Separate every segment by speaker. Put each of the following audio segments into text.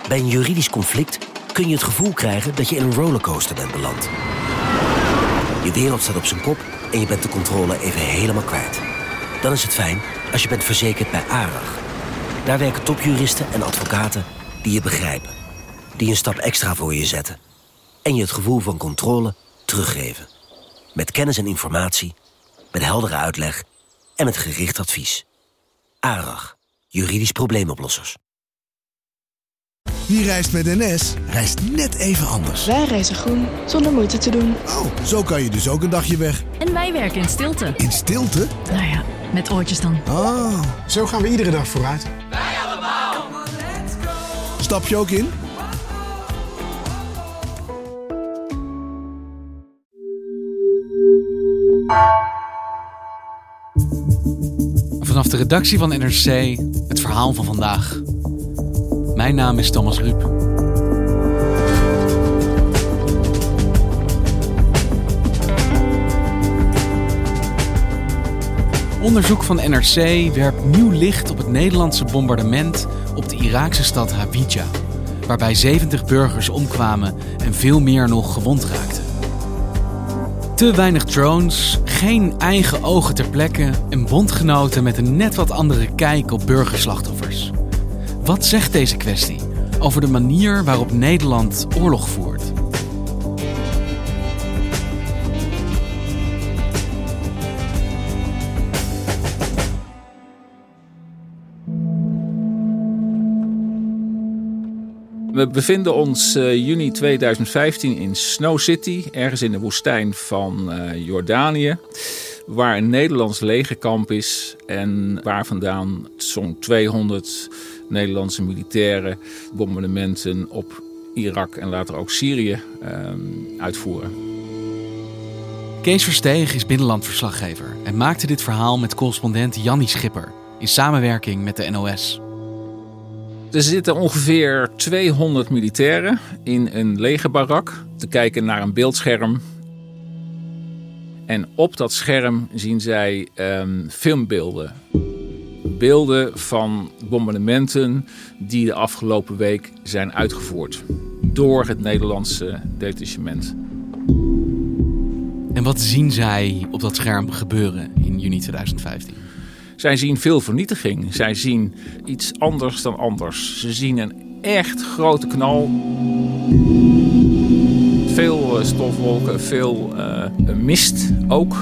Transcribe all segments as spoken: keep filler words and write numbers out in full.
Speaker 1: Bij een juridisch conflict kun je het gevoel krijgen dat je in een rollercoaster bent beland. Je wereld staat op zijn kop en je bent de controle even helemaal kwijt. Dan is het fijn als je bent verzekerd bij ARAG. Daar werken topjuristen en advocaten die je begrijpen. Die een stap extra voor je zetten. En je het gevoel van controle teruggeven. Met kennis en informatie, met heldere uitleg en met gericht advies. ARAG, juridisch probleemoplossers.
Speaker 2: Wie reist met N S, reist net even anders.
Speaker 3: Wij reizen groen, zonder moeite te doen.
Speaker 2: Oh, zo kan je dus ook een dagje weg.
Speaker 4: En wij werken in stilte.
Speaker 2: In stilte?
Speaker 4: Nou ja, met oortjes dan.
Speaker 2: Oh.
Speaker 5: Zo gaan we iedere dag vooruit.
Speaker 6: Wij allemaal.
Speaker 2: Stap je ook in?
Speaker 7: Vanaf de redactie van N R C, het verhaal van vandaag. Mijn naam is Thomas Ruip. Onderzoek van N R C werpt nieuw licht op het Nederlandse bombardement op de Iraakse stad Hawija, waarbij zeventig burgers omkwamen en veel meer nog gewond raakten. Te weinig drones, geen eigen ogen ter plekke en bondgenoten met een net wat andere kijk op burgerslachtoffers. Wat zegt deze kwestie over de manier waarop Nederland oorlog voert?
Speaker 8: We bevinden ons uh, juni tweeduizend vijftien in Snow City, ergens in de woestijn van uh, Jordanië, waar een Nederlands legerkamp is en waar vandaan zo'n tweehonderd Nederlandse militairen bombardementen op Irak en later ook Syrië uh, uitvoeren.
Speaker 7: Kees Versteeg is binnenlandverslaggever en maakte dit verhaal met correspondent Jannie Schipper in samenwerking met de N O S.
Speaker 8: Er zitten ongeveer tweehonderd militairen in een legerbarak te kijken naar een beeldscherm. En op dat scherm zien zij um, filmbeelden. Beelden van bombardementen die de afgelopen week zijn uitgevoerd door het Nederlandse detachement.
Speaker 7: En wat zien zij op dat scherm gebeuren in juni tweeduizend vijftien?
Speaker 8: Zij zien veel vernietiging. Zij zien iets anders dan anders. Ze zien een echt grote knal. Veel uh, stofwolken, veel uh, mist ook.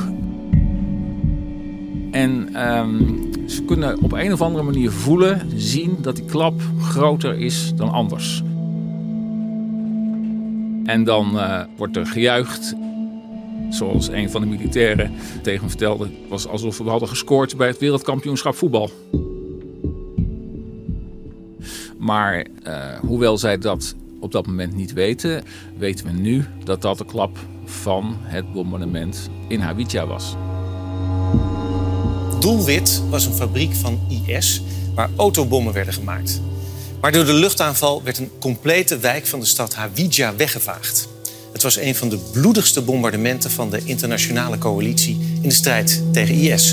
Speaker 8: En um, ze kunnen op een of andere manier voelen, zien dat die klap groter is dan anders. En dan uh, wordt er gejuicht. Zoals een van de militairen tegen me vertelde, het was alsof we hadden gescoord bij het wereldkampioenschap voetbal. Maar uh, hoewel zij dat op dat moment niet weten, weten we nu dat dat de klap van het bombardement in Hawija was.
Speaker 9: Doelwit was een fabriek van I S waar autobommen werden gemaakt. Maar door de luchtaanval werd een complete wijk van de stad Hawija weggevaagd. Het was een van de bloedigste bombardementen van de internationale coalitie in de strijd tegen I S.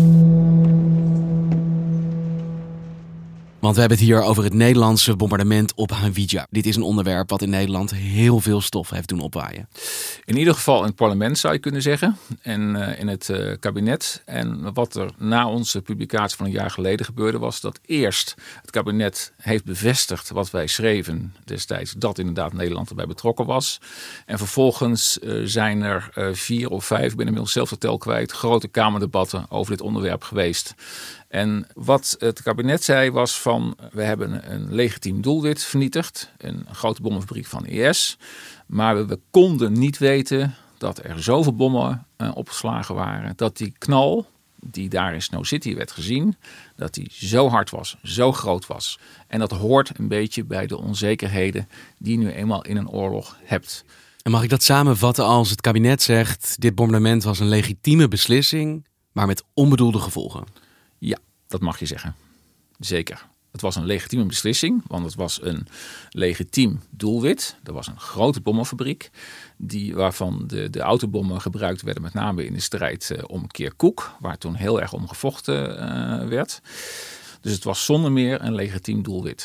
Speaker 7: Want we hebben het hier over het Nederlandse bombardement op Hawija. Dit is een onderwerp wat in Nederland heel veel stof heeft doen opwaaien.
Speaker 8: In ieder geval in het parlement zou je kunnen zeggen. En uh, in het uh, kabinet. En wat er na onze publicatie van een jaar geleden gebeurde was dat eerst het kabinet heeft bevestigd wat wij schreven destijds. Dat inderdaad Nederland erbij betrokken was. En vervolgens uh, zijn er uh, vier of vijf, ik ben inmiddels zelf de tel kwijt, grote kamerdebatten over dit onderwerp geweest. En wat het kabinet zei was van, we hebben een legitiem doelwit vernietigd. Een grote bommenfabriek van I S. Maar we, we konden niet weten dat er zoveel bommen uh, opgeslagen waren. Dat die knal, die daar in Snow City werd gezien, dat die zo hard was, zo groot was. En dat hoort een beetje bij de onzekerheden die je nu eenmaal in een oorlog hebt.
Speaker 7: En mag ik dat samenvatten als het kabinet zegt, dit bombardement was een legitieme beslissing, maar met onbedoelde gevolgen?
Speaker 8: Ja, dat mag je zeggen. Zeker. Het was een legitieme beslissing, want het was een legitiem doelwit. Er was een grote bommenfabriek, die, waarvan de, de autobommen gebruikt werden, met name in de strijd uh, om Kirkuk, waar toen heel erg om gevochten uh, werd. Dus het was zonder meer een legitiem doelwit.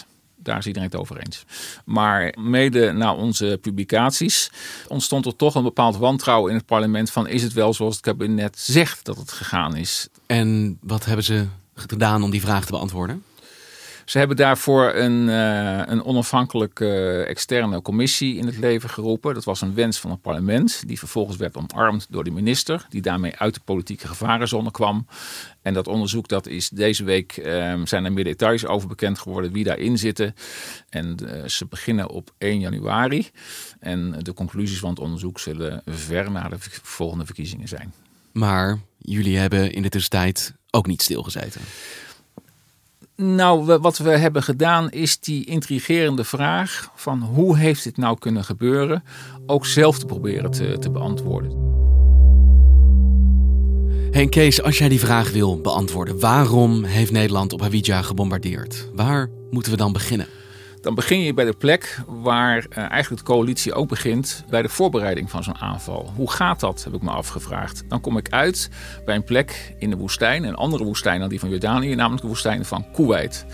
Speaker 8: Daar is iedereen het over eens. Maar mede na onze publicaties ontstond er toch een bepaald wantrouwen in het parlement van is het wel zoals het kabinet zegt dat het gegaan is.
Speaker 7: En wat hebben ze gedaan om die vraag te beantwoorden?
Speaker 8: Ze hebben daarvoor een, uh, een onafhankelijke uh, externe commissie in het leven geroepen. Dat was een wens van het parlement, die vervolgens werd omarmd door de minister, die daarmee uit de politieke gevarenzone kwam. En dat onderzoek, dat is deze week, uh, zijn er meer details over bekend geworden wie daarin zitten. En uh, ze beginnen op één januari. En de conclusies van het onderzoek zullen ver na de volgende verkiezingen zijn.
Speaker 7: Maar jullie hebben in de tussentijd ook niet stilgezeten.
Speaker 8: Nou, wat we hebben gedaan is die intrigerende vraag van hoe heeft dit nou kunnen gebeuren ook zelf te proberen te, te beantwoorden.
Speaker 7: Hey Kees, als jij die vraag wil beantwoorden, waarom heeft Nederland op Hawija gebombardeerd? Waar moeten we dan beginnen?
Speaker 8: Dan begin je bij de plek waar uh, eigenlijk de coalitie ook begint bij de voorbereiding van zo'n aanval. Hoe gaat dat, heb ik me afgevraagd. Dan kom ik uit bij een plek in de woestijn, een andere woestijn dan die van Jordanië, namelijk de woestijn van Kuwait.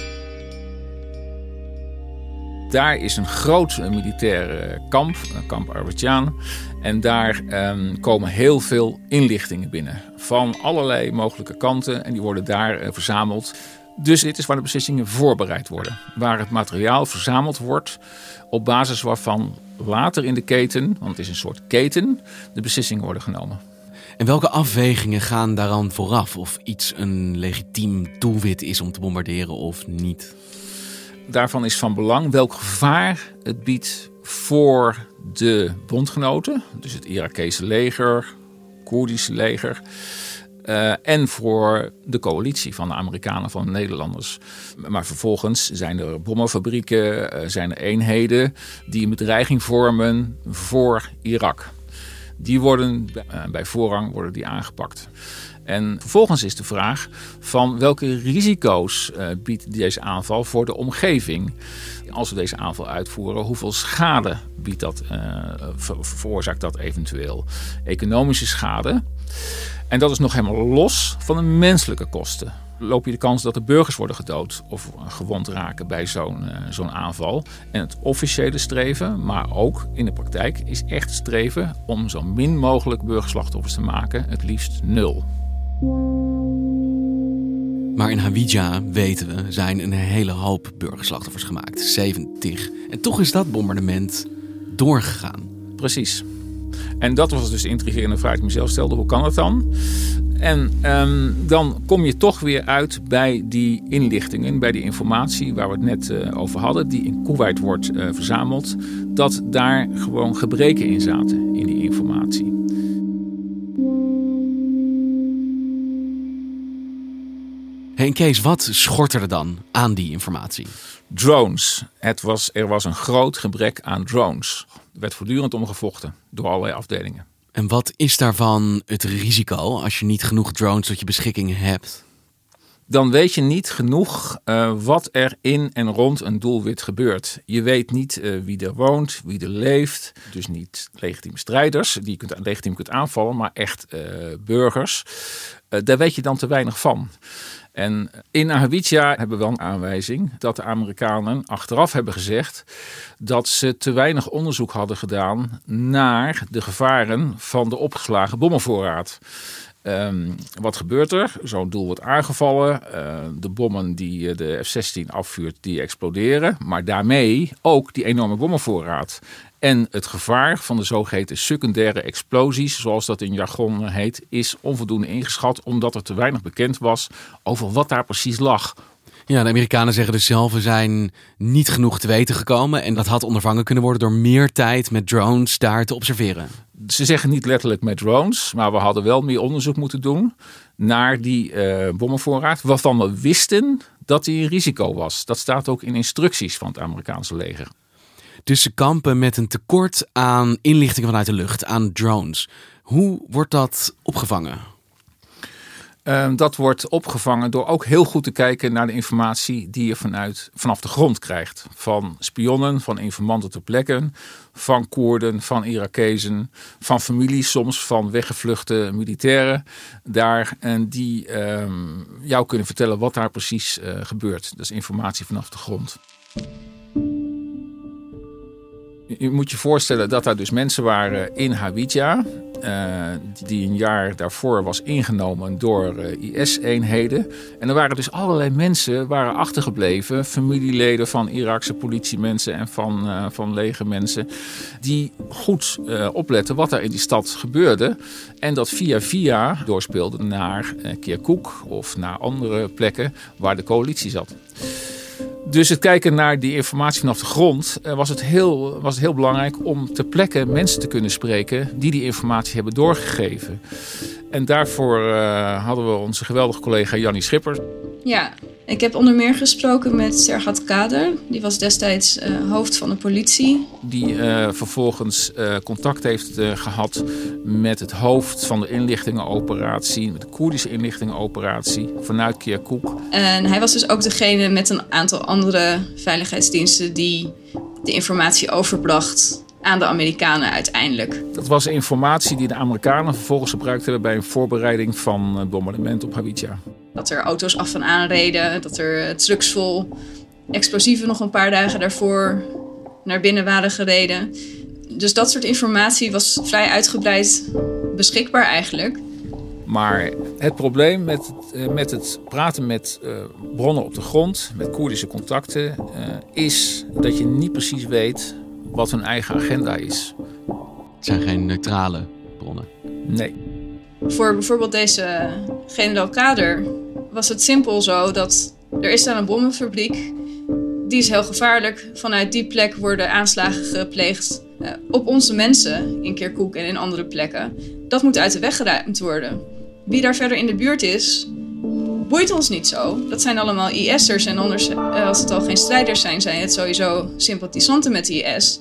Speaker 8: Daar is een groot militair kamp, kamp Arbajan. En daar um, komen heel veel inlichtingen binnen van allerlei mogelijke kanten en die worden daar uh, verzameld. Dus dit is waar de beslissingen voorbereid worden. Waar het materiaal verzameld wordt op basis waarvan later in de keten, want het is een soort keten, de beslissingen worden genomen.
Speaker 7: En welke afwegingen gaan daaraan vooraf? Of iets een legitiem doelwit is om te bombarderen of niet?
Speaker 8: Daarvan is van belang welk gevaar het biedt voor de bondgenoten. Dus het Irakese leger, Koerdische leger. Uh, en voor de coalitie van de Amerikanen, van de Nederlanders. Maar vervolgens zijn er bommenfabrieken, uh, zijn er eenheden die een bedreiging vormen voor Irak. Die worden uh, bij voorrang worden die aangepakt. En vervolgens is de vraag van welke risico's uh, biedt deze aanval voor de omgeving. Als we deze aanval uitvoeren, hoeveel schade biedt dat, uh, ver- veroorzaakt dat eventueel? Economische schade. En dat is nog helemaal los van de menselijke kosten. Loop je de kans dat de burgers worden gedood of gewond raken bij zo'n, uh, zo'n aanval. En het officiële streven, maar ook in de praktijk, is echt streven om zo min mogelijk burgerslachtoffers te maken. Het liefst nul.
Speaker 7: Maar in Hawija, weten we, zijn een hele hoop burgerslachtoffers gemaakt. zeventig. En toch is dat bombardement doorgegaan.
Speaker 8: Precies. En dat was dus de intrigerende vraag die ik mezelf stelde. Hoe kan dat dan? En um, dan kom je toch weer uit bij die inlichtingen, bij die informatie waar we het net uh, over hadden, die in Kuwait wordt uh, verzameld, dat daar gewoon gebreken in zaten in die informatie.
Speaker 7: Hey Kees, wat schortte er dan aan die informatie?
Speaker 8: Drones. Het was, er was een groot gebrek aan drones. Er werd voortdurend om gevochten door allerlei afdelingen.
Speaker 7: En wat is daarvan het risico als je niet genoeg drones tot je beschikking hebt?
Speaker 8: Dan weet je niet genoeg uh, wat er in en rond een doelwit gebeurt. Je weet niet uh, wie er woont, wie er leeft. Dus niet legitieme strijders die je kunt, legitiem kunt aanvallen, maar echt uh, burgers. Uh, daar weet je dan te weinig van. En in Hawija hebben we wel een aanwijzing dat de Amerikanen achteraf hebben gezegd dat ze te weinig onderzoek hadden gedaan naar de gevaren van de opgeslagen bommenvoorraad. Um, wat gebeurt er? Zo'n doel wordt aangevallen. Uh, de bommen die de F zestien afvuurt, die exploderen. Maar daarmee ook die enorme bommenvoorraad. En het gevaar van de zogeheten secundaire explosies, zoals dat in jargon heet, is onvoldoende ingeschat, omdat er te weinig bekend was over wat daar precies lag.
Speaker 7: Ja, de Amerikanen zeggen dus zelf, we zijn niet genoeg te weten gekomen. En dat had ondervangen kunnen worden door meer tijd met drones daar te observeren.
Speaker 8: Ze zeggen niet letterlijk met drones, maar we hadden wel meer onderzoek moeten doen naar die uh, bommenvoorraad, waarvan we wisten dat die een risico was. Dat staat ook in instructies van het Amerikaanse leger.
Speaker 7: Dus ze kampen met een tekort aan inlichtingen vanuit de lucht, aan drones. Hoe wordt dat opgevangen?
Speaker 8: Uh, dat wordt opgevangen door ook heel goed te kijken naar de informatie die je vanuit, vanaf de grond krijgt. Van spionnen, van informanten ter plekke, van Koerden, van Irakezen, van families soms, van weggevluchte militairen daar. En die uh, jou kunnen vertellen wat daar precies uh, gebeurt. Dat is informatie vanaf de grond. Je moet je voorstellen dat daar dus mensen waren in Hawija, uh, die een jaar daarvoor was ingenomen door uh, I S-eenheden. En er waren dus allerlei mensen waren achtergebleven, familieleden van Iraakse politiemensen en van, uh, van legermensen, die goed uh, opletten wat er in die stad gebeurde. En dat via via doorspeelden naar uh, Kirkuk of naar andere plekken waar de coalitie zat. Dus het kijken naar die informatie vanaf de grond was het, heel, was het heel belangrijk om ter plekke mensen te kunnen spreken die die informatie hebben doorgegeven. En daarvoor uh, hadden we onze geweldige collega Jannie Schipper.
Speaker 3: Ja, ik heb onder meer gesproken met Serhat Kader. Die was destijds uh, hoofd van de politie.
Speaker 8: Die uh, vervolgens uh, contact heeft uh, gehad met het hoofd van de inlichtingenoperatie, met de Koerdische inlichtingenoperatie vanuit Kirkuk.
Speaker 3: En hij was dus ook degene met een aantal andere veiligheidsdiensten die de informatie overbracht aan de Amerikanen uiteindelijk.
Speaker 8: Dat was informatie die de Amerikanen vervolgens gebruikt hebben bij een voorbereiding van het bombardement op Hawija.
Speaker 3: Dat er auto's af en aan reden, dat er trucks vol explosieven nog een paar dagen daarvoor naar binnen waren gereden. Dus dat soort informatie was vrij uitgebreid beschikbaar eigenlijk.
Speaker 8: Maar het probleem met, met het praten met uh, bronnen op de grond, met Koerdische contacten, uh, is dat je niet precies weet wat hun eigen agenda is.
Speaker 7: Het zijn geen neutrale bronnen.
Speaker 8: Nee.
Speaker 3: Voor bijvoorbeeld deze generaal Kader was het simpel zo dat er is daar een bommenfabriek. Die is heel gevaarlijk. Vanuit die plek worden aanslagen gepleegd uh, op onze mensen in Kirkuk en in andere plekken. Dat moet uit de weg geruimd worden. Wie daar verder in de buurt is, boeit ons niet zo. Dat zijn allemaal I S'ers en anders, uh, als het al geen strijders zijn, zijn het sowieso sympathisanten met I S.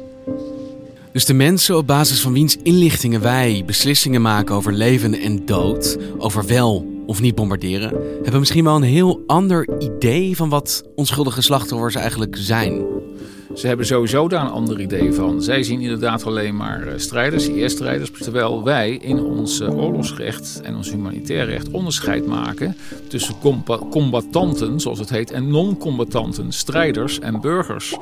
Speaker 7: Dus de mensen op basis van wiens inlichtingen wij beslissingen maken over leven en dood, over wel of niet bombarderen, hebben misschien wel een heel ander idee van wat onschuldige slachtoffers eigenlijk zijn.
Speaker 8: Ze hebben sowieso daar een ander idee van. Zij zien inderdaad alleen maar strijders, I S-strijders, terwijl wij in ons oorlogsrecht en ons humanitair recht onderscheid maken tussen combattanten, zoals het heet, en non-combattanten, strijders en burgers.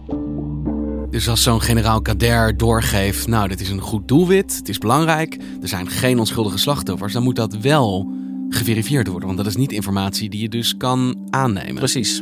Speaker 7: Dus als zo'n generaal Kader doorgeeft, nou, dit is een goed doelwit, het is belangrijk, er zijn geen onschuldige slachtoffers, dan moet dat wel geverifieerd worden, want dat is niet informatie die je dus kan aannemen.
Speaker 8: Precies.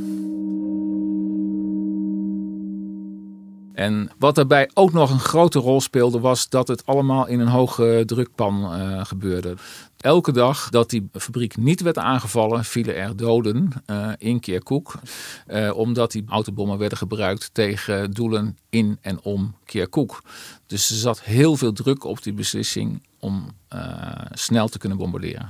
Speaker 8: En wat daarbij ook nog een grote rol speelde, was dat het allemaal in een hoge drukpan uh, gebeurde. Elke dag dat die fabriek niet werd aangevallen, vielen er doden uh, in Kirkuk. Uh, omdat die autobommen werden gebruikt tegen doelen in en om Kirkuk. Dus er zat heel veel druk op die beslissing om uh, snel te kunnen bombarderen.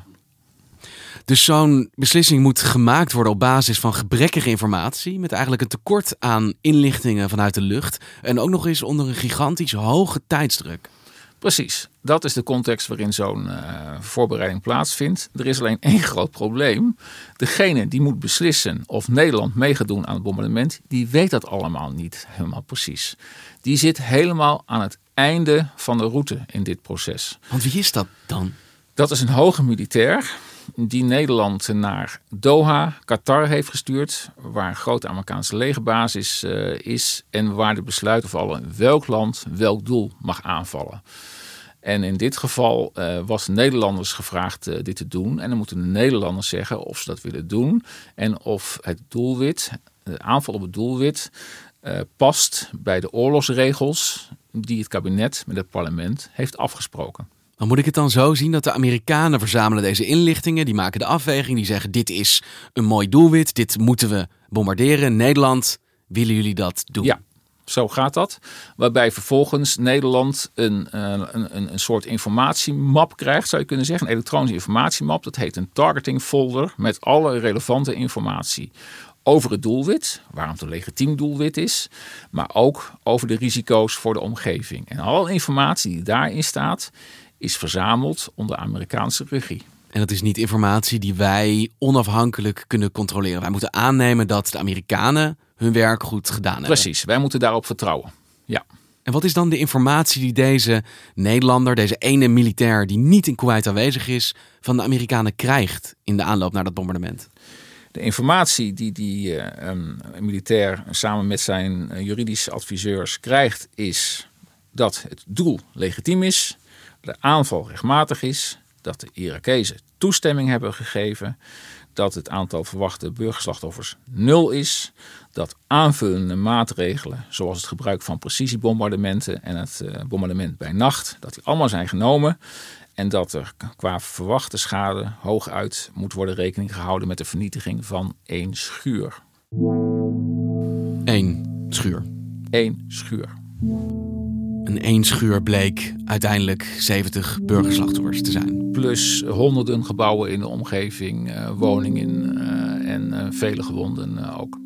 Speaker 7: Dus zo'n beslissing moet gemaakt worden op basis van gebrekkige informatie, met eigenlijk een tekort aan inlichtingen vanuit de lucht en ook nog eens onder een gigantisch hoge tijdsdruk.
Speaker 8: Precies, dat is de context waarin zo'n uh, voorbereiding plaatsvindt. Er is alleen één groot probleem. Degene die moet beslissen of Nederland mee gaat doen aan het bombardement, die weet dat allemaal niet helemaal precies. Die zit helemaal aan het einde van de route in dit proces.
Speaker 7: Want wie is dat dan?
Speaker 8: Dat is een hoge militair die Nederland naar Doha, Qatar heeft gestuurd, waar een grote Amerikaanse legerbasis uh, is en waar de besluiten vallen welk land welk doel mag aanvallen. En in dit geval uh, was Nederlanders gevraagd uh, dit te doen. En dan moeten de Nederlanders zeggen of ze dat willen doen en of het doelwit, de aanval op het doelwit, uh, past bij de oorlogsregels die het kabinet met het parlement heeft afgesproken.
Speaker 7: Dan moet ik het dan zo zien dat de Amerikanen verzamelen deze inlichtingen, die maken de afweging, die zeggen dit is een mooi doelwit, dit moeten we bombarderen. Nederland, willen jullie dat doen?
Speaker 8: Ja, zo gaat dat. Waarbij vervolgens Nederland een, een, een, een soort informatiemap krijgt, zou je kunnen zeggen. Een elektronische informatiemap, dat heet een targeting folder met alle relevante informatie. Over het doelwit, waarom het een legitiem doelwit is, maar ook over de risico's voor de omgeving. En alle informatie die daarin staat, is verzameld onder Amerikaanse regie.
Speaker 7: En dat is niet informatie die wij onafhankelijk kunnen controleren. Wij moeten aannemen dat de Amerikanen hun werk goed gedaan hebben.
Speaker 8: Precies, wij moeten daarop vertrouwen. Ja.
Speaker 7: En wat is dan de informatie die deze Nederlander, deze ene militair die niet in Kuwait aanwezig is, van de Amerikanen krijgt in de aanloop naar dat bombardement?
Speaker 8: De informatie die die uh, um, militair samen met zijn uh, juridische adviseurs krijgt is dat het doel legitiem is, de aanval rechtmatig is, dat de Irakezen toestemming hebben gegeven, dat het aantal verwachte burgerslachtoffers nul is, dat aanvullende maatregelen zoals het gebruik van precisiebombardementen en het uh, bombardement bij nacht, dat die allemaal zijn genomen en dat er qua verwachte schade hooguit moet worden rekening gehouden met de vernietiging van één schuur.
Speaker 7: Eén schuur.
Speaker 8: Eén schuur.
Speaker 7: En één schuur bleek uiteindelijk zeventig burgerslachtoffers te zijn.
Speaker 8: Plus honderden gebouwen in de omgeving, uh, woningen uh, en uh, vele gewonden uh, ook.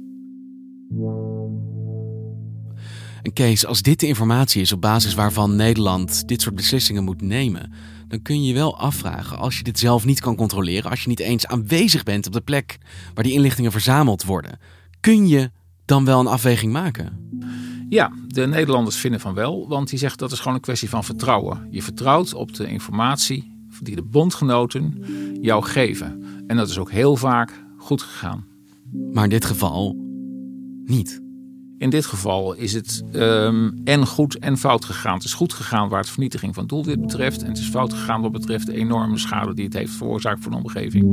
Speaker 7: En Kees, als dit de informatie is op basis waarvan Nederland dit soort beslissingen moet nemen, dan kun je je wel afvragen, als je dit zelf niet kan controleren, als je niet eens aanwezig bent op de plek waar die inlichtingen verzameld worden, kun je dan wel een afweging maken?
Speaker 8: Ja, de Nederlanders vinden van wel, want die zeggen dat is gewoon een kwestie van vertrouwen. Je vertrouwt op de informatie die de bondgenoten jou geven. En dat is ook heel vaak goed gegaan.
Speaker 7: Maar in dit geval niet.
Speaker 8: In dit geval is het um, en goed en fout gegaan. Het is goed gegaan waar het vernietiging van doelwit betreft. En het is fout gegaan wat betreft de enorme schade die het heeft veroorzaakt voor de omgeving.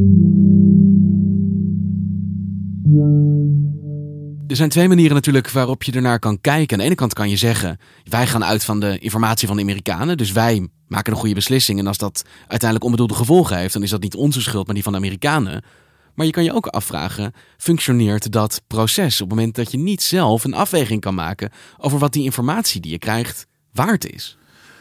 Speaker 7: Er zijn twee manieren natuurlijk waarop je ernaar kan kijken. Aan de ene kant kan je zeggen, wij gaan uit van de informatie van de Amerikanen. Dus wij maken een goede beslissing. En als dat uiteindelijk onbedoelde gevolgen heeft, dan is dat niet onze schuld, maar die van de Amerikanen. Maar je kan je ook afvragen, functioneert dat proces op het moment dat je niet zelf een afweging kan maken over wat die informatie die je krijgt waard is?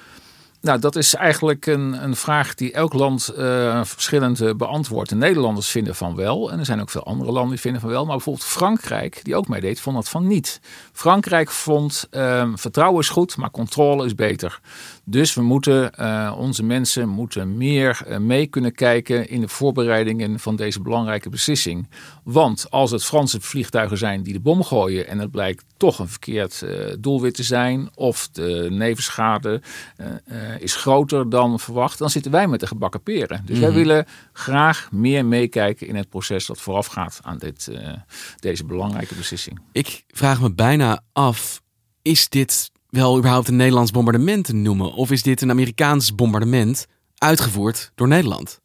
Speaker 8: Nou, dat is eigenlijk een, een vraag die elk land uh, verschillend uh, beantwoordt. De Nederlanders vinden van wel. En er zijn ook veel andere landen die vinden van wel. Maar bijvoorbeeld Frankrijk, die ook meedeed, vond dat van niet. Frankrijk vond uh, vertrouwen is goed, maar controle is beter. Dus we moeten, uh, onze mensen moeten meer uh, mee kunnen kijken in de voorbereidingen van deze belangrijke beslissing. Want als het Franse vliegtuigen zijn die de bom gooien en het blijkt toch een verkeerd uh, doelwit te zijn, of de nevenschade uh, uh, is groter dan verwacht, dan zitten wij met de gebakken peren. Dus mm-hmm. wij willen graag meer meekijken in het proces dat voorafgaat aan dit, uh, deze belangrijke beslissing.
Speaker 7: Ik vraag me bijna af, is dit wel überhaupt een Nederlands bombardement te noemen? Of is dit een Amerikaans bombardement uitgevoerd door Nederland?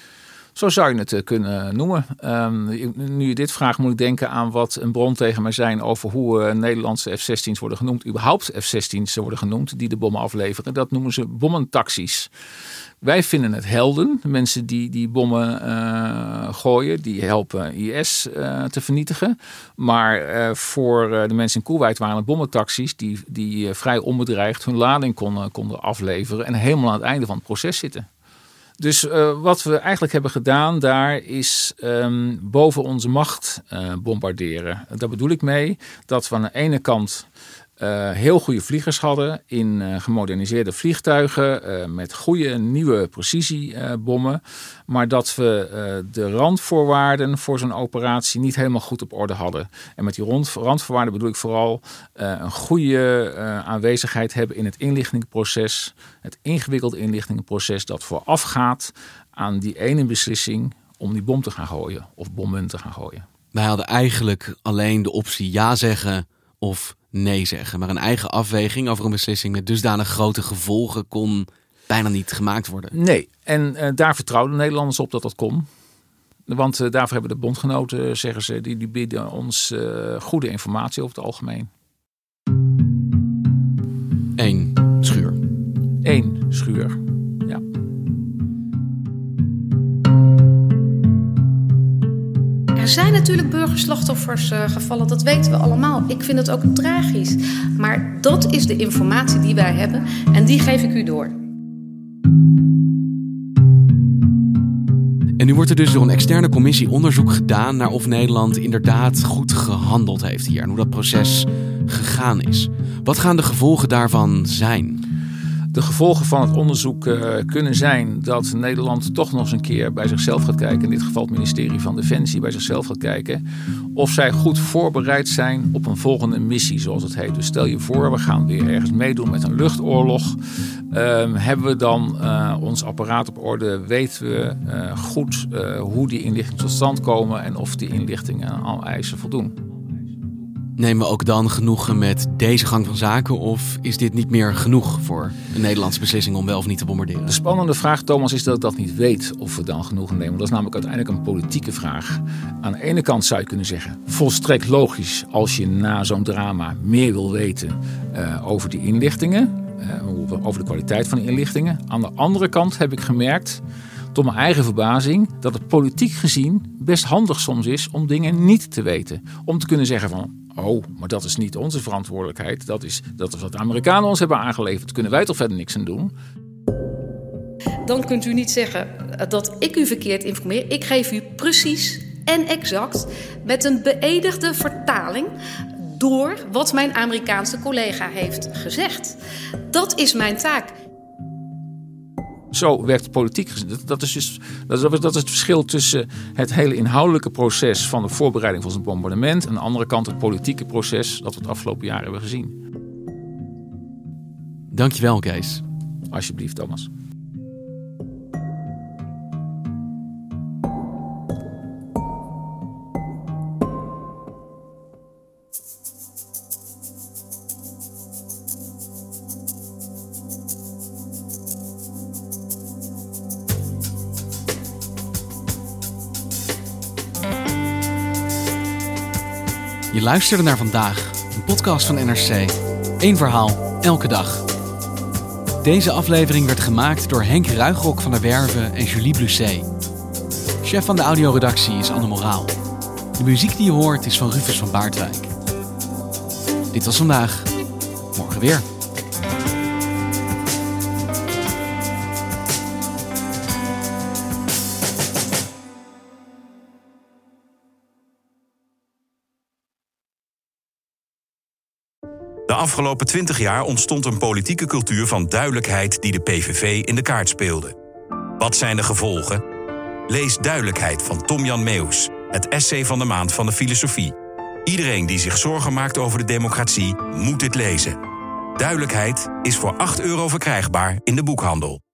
Speaker 8: Zo zou je het kunnen noemen. Um, nu je dit vraagt, moet ik denken aan wat een bron tegen mij zijn over hoe uh, Nederlandse F zestien's worden genoemd. Überhaupt F zestien's worden genoemd die de bommen afleveren. Dat noemen ze bommentaxis. Wij vinden het helden. De mensen die die bommen uh, gooien, die helpen I S uh, te vernietigen. Maar uh, voor uh, de mensen in Koeweit waren het bommentaxis die, die uh, vrij onbedreigd hun lading konden, konden afleveren en helemaal aan het einde van het proces zitten. Dus uh, wat we eigenlijk hebben gedaan daar is um, boven onze macht uh, bombarderen. Daar bedoel ik mee dat we aan de ene kant uh, heel goede vliegers hadden in uh, gemoderniseerde vliegtuigen uh, met goede nieuwe precisiebommen. Uh, maar dat we uh, de randvoorwaarden voor zo'n operatie niet helemaal goed op orde hadden. En met die rond, randvoorwaarden bedoel ik vooral uh, een goede uh, aanwezigheid hebben in het inlichtingenproces. Het ingewikkelde inlichtingenproces dat voorafgaat aan die ene beslissing om die bom te gaan gooien of bommen te gaan gooien.
Speaker 7: Wij hadden eigenlijk alleen de optie ja zeggen of nee zeggen. Maar een eigen afweging over een beslissing met dusdanig grote gevolgen kon bijna niet gemaakt worden.
Speaker 8: Nee, en uh, daar vertrouwden Nederlanders op dat dat kon. Want uh, daarvoor hebben de bondgenoten, zeggen ze, die, die bieden ons uh, goede informatie over het algemeen.
Speaker 7: Eén schuur.
Speaker 8: Eén schuur, ja.
Speaker 5: Er zijn natuurlijk burgerslachtoffers uh, gevallen, dat weten we allemaal. Ik vind het ook tragisch. Maar dat is de informatie die wij hebben en die geef ik u door.
Speaker 7: En nu wordt er dus door een externe commissie onderzoek gedaan naar of Nederland inderdaad goed gehandeld heeft hier en hoe dat proces gegaan is. Wat gaan de gevolgen daarvan zijn?
Speaker 8: De gevolgen van het onderzoek uh, kunnen zijn dat Nederland toch nog eens een keer bij zichzelf gaat kijken. In dit geval het ministerie van Defensie bij zichzelf gaat kijken. Of zij goed voorbereid zijn op een volgende missie, zoals het heet. Dus stel je voor, we gaan weer ergens meedoen met een luchtoorlog. Uh, hebben we dan uh, ons apparaat op orde? Weten we uh, goed uh, hoe die inlichtingen tot stand komen en of die inlichtingen aan alle eisen voldoen?
Speaker 7: Nemen we ook dan genoegen met deze gang van zaken? Of is dit niet meer genoeg voor een Nederlandse beslissing om wel of niet te bombarderen?
Speaker 8: De spannende vraag, Thomas, is dat ik dat niet weet of we dan genoegen nemen. Dat is namelijk uiteindelijk een politieke vraag. Aan de ene kant zou je kunnen zeggen, volstrekt logisch als je na zo'n drama meer wil weten uh, over die inlichtingen. Uh, over de kwaliteit van de inlichtingen. Aan de andere kant heb ik gemerkt, tot mijn eigen verbazing, dat het politiek gezien best handig soms is om dingen niet te weten. Om te kunnen zeggen van, oh, maar dat is niet onze verantwoordelijkheid. Dat is, dat is wat de Amerikanen ons hebben aangeleverd. Daar kunnen wij toch verder niks aan doen?
Speaker 5: Dan kunt u niet zeggen dat ik u verkeerd informeer. Ik geef u precies en exact met een beëdigde vertaling door wat mijn Amerikaanse collega heeft gezegd. Dat is mijn taak.
Speaker 8: Zo werkt politiek gezien. Dat is, dus, dat, is, dat is het verschil tussen het hele inhoudelijke proces van de voorbereiding van zo'n bombardement en aan de andere kant het politieke proces dat we het afgelopen jaar hebben gezien.
Speaker 7: Dankjewel, Kees.
Speaker 8: Alsjeblieft, Thomas.
Speaker 7: Je luisterde naar Vandaag, een podcast van N R C. Eén verhaal, elke dag. Deze aflevering werd gemaakt door Henk Ruigrok van der Werve en Julie Blusset. Chef van de audioredactie is Anne Moraal. De muziek die je hoort is van Rufus van Baardwijk. Dit was Vandaag. Morgen weer.
Speaker 6: De afgelopen twintig jaar ontstond een politieke cultuur van duidelijkheid die de P V V in de kaart speelde. Wat zijn de gevolgen? Lees Duidelijkheid van Tom-Jan Meeuws, het essay van de maand van de filosofie. Iedereen die zich zorgen maakt over de democratie moet dit lezen. Duidelijkheid is voor acht euro verkrijgbaar in de boekhandel.